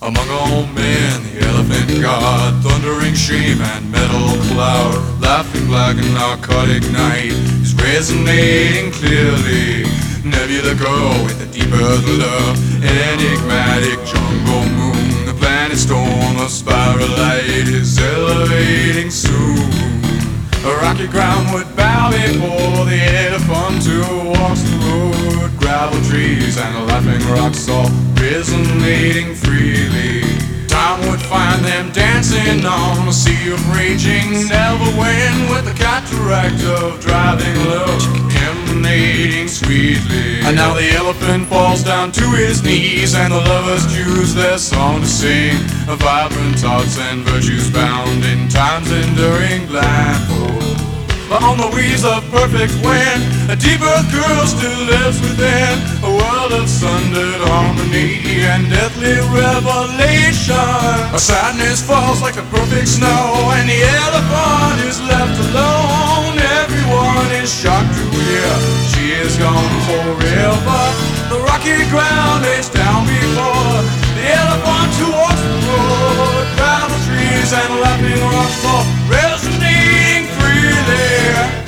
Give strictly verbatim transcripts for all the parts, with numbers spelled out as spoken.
Among all men, the elephant god, thundering shame and metal cloud, laughing black and narcotic night is resonating clearly. Nebula girl with a deep earth love, enigmatic jungle moon, the planet storm of spiral light is elevating soon. A rocky ground would bow before the elephant who walks the road. Gravel trees and laughing rocks all resonating freely. Time would find them dancing on a sea of raging, never win with the cataract of driving love emanating sweetly. And now the elephant falls down to his knees, and the lovers choose their song to sing. A vibrant thoughts and virtues bound in time's enduring blindfold. But on the wheels of perfect wind, a deep earth girl still lives within a world of sundered harmony and deathly revelation. A sadness falls like the perfect snow, and the elephant is left alone. Everyone is shocked to hear she is gone forever. The rocky ground is down before the elephant who walks the road. Gravel trees and laughing rocks fall resonating freely.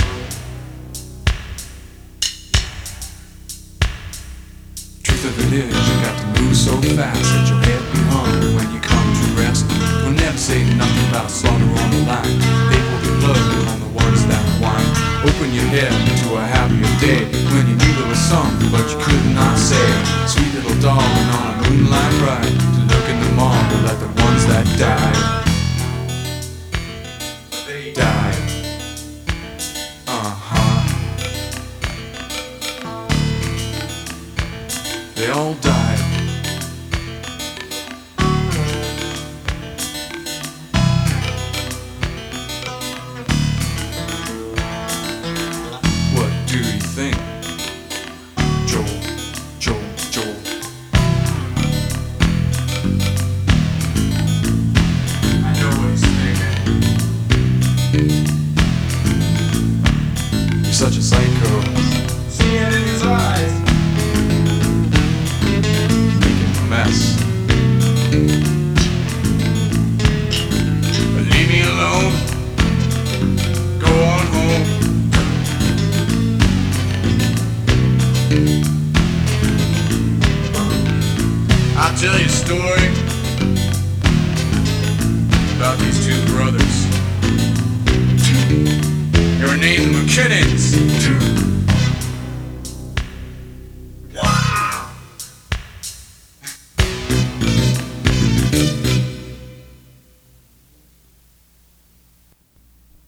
Truth of it is, you got to move so fast that your head be hung when you come to rest. We'll never say nothing about slaughter on the line. They pull the plug on the ones that whine. Open your head to a happier day when you knew there was something but you could not say. Sweet little darling on a moonlight ride, to look in the marble at the ones that died. They died. Uh-huh. They all died.